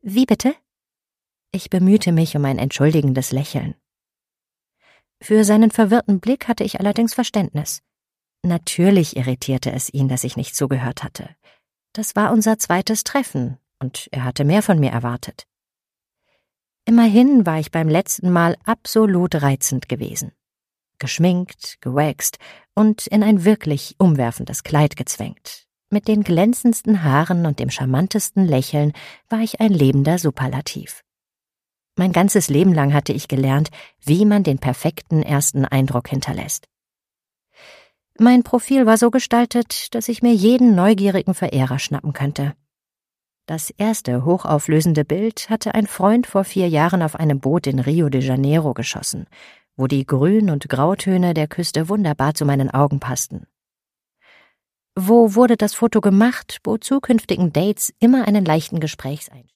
Wie bitte? Ich bemühte mich um ein entschuldigendes Lächeln. Für seinen verwirrten Blick hatte ich allerdings Verständnis. Natürlich irritierte es ihn, dass ich nicht zugehört hatte. Das war unser zweites Treffen, und er hatte mehr von mir erwartet. Immerhin war ich beim letzten Mal absolut reizend gewesen. Geschminkt, gewaxt und in ein wirklich umwerfendes Kleid gezwängt. Mit den glänzendsten Haaren und dem charmantesten Lächeln war ich ein lebender Superlativ. Mein ganzes Leben lang hatte ich gelernt, wie man den perfekten ersten Eindruck hinterlässt. Mein Profil war so gestaltet, dass ich mir jeden neugierigen Verehrer schnappen könnte. Das erste hochauflösende Bild hatte ein Freund vor 4 Jahren auf einem Boot in Rio de Janeiro geschossen, wo die Grün- und Grautöne der Küste wunderbar zu meinen Augen passten. Wo wurde das Foto gemacht, bot zukünftigen Dates immer einen leichten Gesprächseinstieg.